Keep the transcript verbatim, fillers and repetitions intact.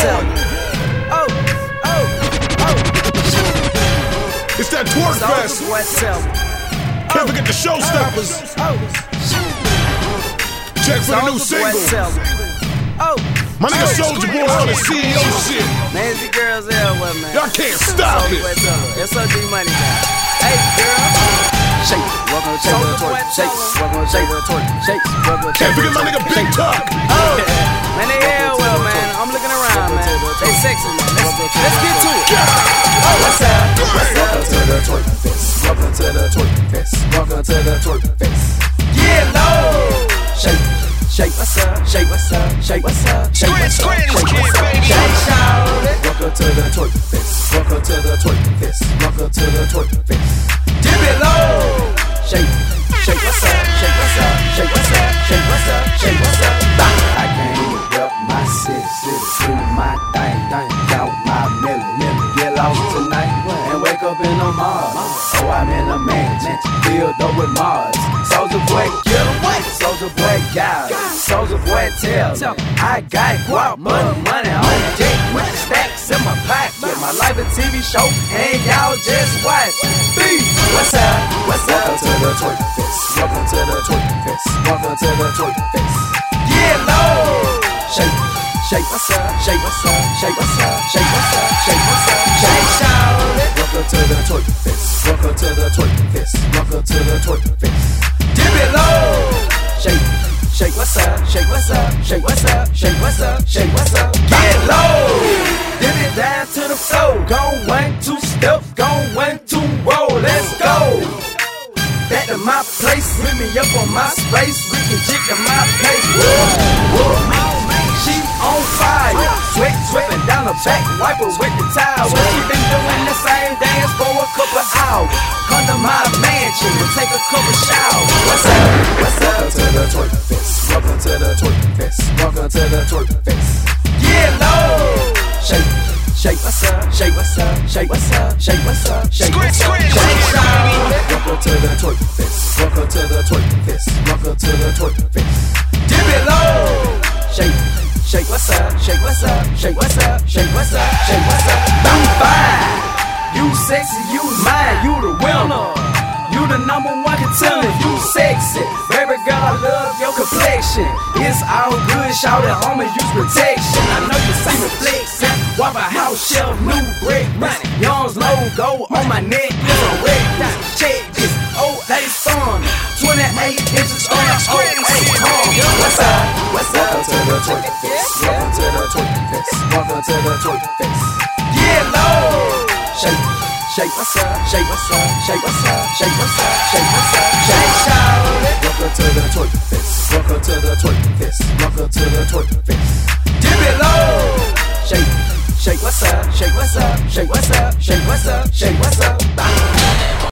on. Oh, oh, oh. It's that twerk fest. Can't forget the showstoppers. Check for the new single. Oh, my nigga Soulja Boy on the C E O shit. Nancy girls everywhere, man. Y'all can't stop it. It's O G money, man. Hey, girl. Shake, welcome to the twerk. Shake, welcome to the twerk. Shake, welcome to the twerk. Can't forget my nigga Big Tuck. Oh, man, they everywhere, man. I'm looking around, man. They sexy, man. Let's, let's get to it. Oh, what's up? Welcome to the twerk fest. Welcome to the twerk fest. Welcome to the twerk fest. Yeah, low. Shake, shake, what's up? Shake, what's up? Shake, what's up? Shake, what's up? Shake, what's up? Shake, shout it. Welcome to the twerk fest. Welcome to the twerk fest. Welcome to the twerk fest. Dip it low. Shake, shake, what's up? Shake, what's up? Shake, what's up? Shake, what's up? Shake, what's up? I came to rep my city, city, do my thing, thing, count my million, million, get lost tonight, and wake up in the Mars. Oh, I'm in a mansion, filled up with Mars. Soulja Boy, get away. Soulja Boy, God. Soulja Boy, tell me. I got guap, money, money on deck, with the stacks in my pocket. My life a T V show, and y'all just watch. Beef, what's up? What's up? Welcome to the twerk fest. Welcome to the twerk fest. Welcome to the twerk fest. Yeah, low. Shake, shake, what's up? Shake, what's up? Shake, what's up? Shake, what's up? Shake, what's up? Shake, shout it. Welcome to the twerk fest. Welcome to the twerk fest. Welcome to the twerk fest. Dip it low. Shake, shake, what's up? Shake, what's up? Shake, what's up? Shake, what's up? Shake, what's up? Get low. Dip it down to the floor. Go one, two step. Go one, two roll. Let's go. Back to my place. Hit me up on my space. We can jig to my place. Whoa, whoa. She on fire. Sweat sweating down the back. Wiper with the towel. Well, she been doing the same dance for a couple hours. Come to my mansion and take a couple showers. What's up? What's up? Welcome to the twerk fest. Welcome to the twerk fest. Welcome to the twerk fest. Yeah, low. Shake, shake, what's up? Shake, what's up? Shake, what's up? Shake, what's up? Shake, what's up? Shake, shout it. Welcome to the twerk fest. Welcome to the twerk fest. Welcome to the twerk fest. Dip it low. Shake, shake, what's up? Shake, what's up? Shake, what's up? Shake, what's up? Shake, what's up? I'm fine. You sexy, you mine, you the winner. You the number one contender, you sexy. Baby girl, I love your complexion. It's all good, shout it, homie, use protection. I know you see me flexing. Walk a house shelf, new brick, money. Young's logo on my neck, it's a red dot. Check this, oh, that's fun. twenty-eight inches on the old eight home. What's up? What's up? Welcome to the twerk fest. Welcome to the twerk fest. Welcome to the twerk fest. Yeah, low. Shake, shake, what's up? Shake, what's up? Shake, what's up? Shake, what's up? Shake, what's up? Shake, shout it. Welcome to the twerk fest. Welcome to the twerk fest. Welcome to the twerk fest. Dip it low. Shake, shake, what's up? Shake, what's up? Shake, what's up? Shake, what's up? Shake, what's up?